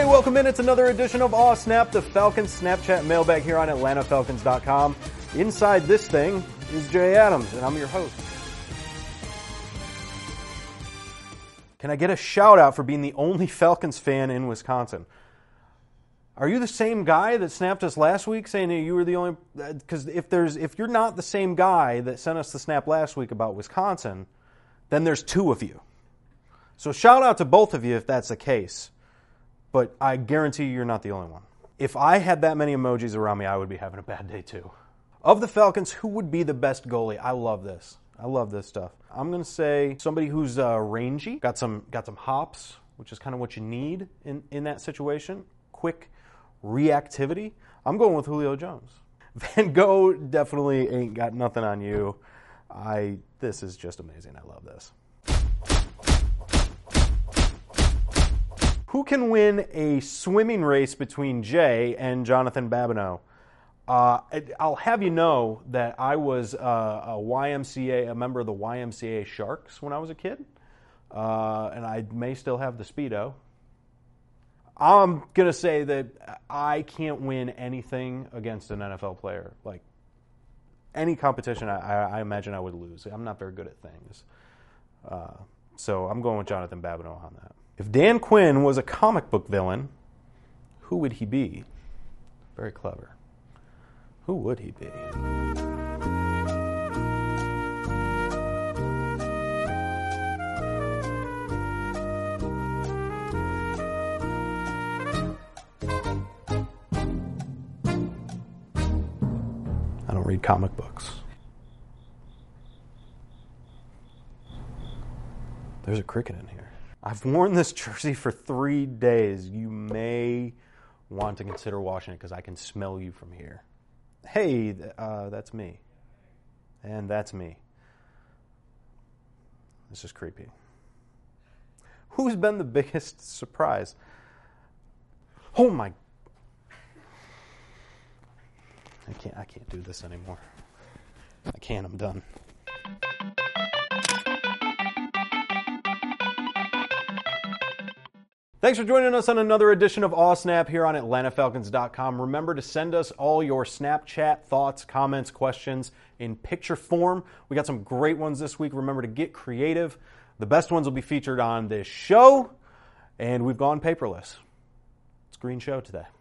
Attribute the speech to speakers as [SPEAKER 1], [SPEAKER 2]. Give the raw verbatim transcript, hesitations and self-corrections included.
[SPEAKER 1] welcome in. It's another edition of Aw Snap, the Falcons Snapchat mailbag here on Atlanta Falcons dot com. Inside this thing is Jay Adams, and I'm your host. Can I get a shout out for being the only Falcons fan in Wisconsin? Are you the same guy that snapped us last week saying that you were the only... Because if there's if you're not the same guy that sent us the snap last week about Wisconsin, then there's two of you. So shout out to both of you if that's the case. But I guarantee you're not the only one. If I had that many emojis around me, I would be having a bad day too. Of the Falcons, who would be the best goalie? I love this. I love this stuff. I'm going to say somebody who's uh, rangy, got some got some hops, which is kind of what you need in, in that situation. Quick reactivity. I'm going with Julio Jones. Van Gogh definitely ain't got nothing on you. I this is just amazing. I love this. Who can win a swimming race between Jay and Jonathan Babineau? Uh, I'll have you know that I was uh, a Y M C A, a member of the Y M C A Sharks when I was a kid, uh, and I may still have the Speedo. I'm going to say that I can't win anything against an N F L player. Like, any competition, I, I imagine I would lose. I'm not very good at things. Uh, so I'm going with Jonathan Babineau on that. If Dan Quinn was a comic book villain, who would he be? Very clever. Who would he be? I don't read comic books. There's a cricket in here. I've worn this jersey for three days. You may want to consider washing it because I can smell you from here. Hey, uh, that's me. And that's me. This is creepy. Who's been the biggest surprise? Oh my... I can't, I can't do this anymore. I can't, I'm done. Thanks for joining us on another edition of Aw Snap here on Atlanta Falcons dot com. Remember to send us all your Snapchat thoughts, comments, questions in picture form. We got some great ones this week. Remember to get creative. The best ones will be featured on this show, and we've gone paperless. It's a green show today.